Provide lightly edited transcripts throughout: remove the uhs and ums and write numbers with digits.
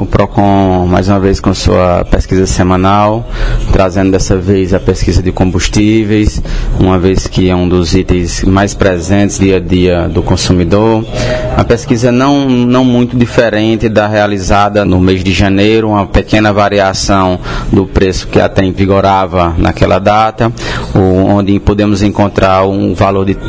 o PROCON mais uma vez com sua pesquisa semanal, trazendo dessa vez a pesquisa de combustíveis, uma vez que é um dos itens mais presentes dia a dia do consumidor. A pesquisa não muito diferente da realizada no mês de janeiro, uma pequena variação do preço que até vigorava naquela data, onde podemos encontrar um valor de R$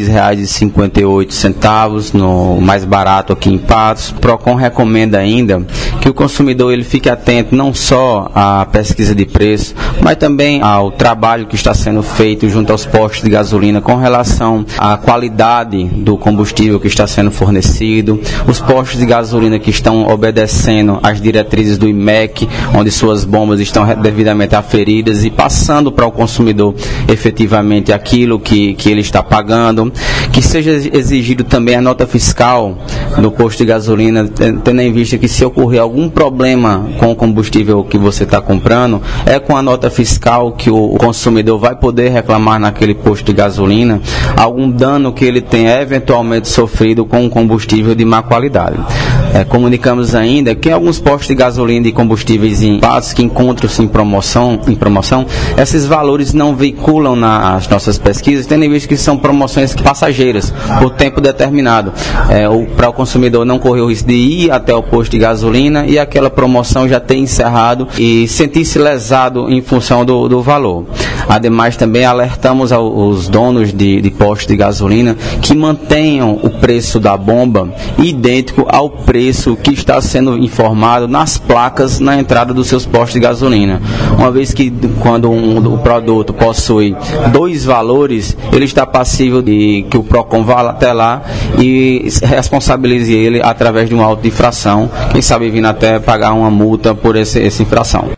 3,58, no mais barato aqui em Patos. O PROCON recomenda ainda que o consumidor ele fique atento não só à pesquisa de preço, mas também ao trabalho que está sendo feito junto aos postos de gasolina com relação à qualidade do combustível que está sendo fornecido, os postos de gasolina que estão obedecendo às diretrizes do IMEC, onde suas bombas estão devidamente aferidas e passando para o consumidor efetivamente aquilo que ele está pagando, que seja exigido também a nota fiscal do posto de gasolina, tendo em vista que se ocorrer algum problema com o combustível que você está comprando, é com a nota fiscal que o consumidor vai poder reclamar naquele posto de gasolina algum dano que ele tenha eventualmente sofrido com um combustível de má qualidade. Comunicamos ainda que em alguns postos de gasolina e combustíveis em Patos que encontram-se em promoção, esses valores não veiculam nas nossas pesquisas, tendo em vista que são promoções passageiras, por tempo determinado, para o consumidor não correr o risco de ir até o posto de gasolina e aquela promoção já ter encerrado e sentir-se lesado em função do valor. Ademais, também alertamos aos donos de postos de gasolina que mantenham o preço da bomba idêntico ao preço que está sendo informado nas placas na entrada dos seus postos de gasolina. Uma vez que quando o produto possui dois valores, ele está passível de que o PROCON vá até lá e responsabilize ele através de um auto de infração, quem sabe vindo até pagar uma multa por essa infração.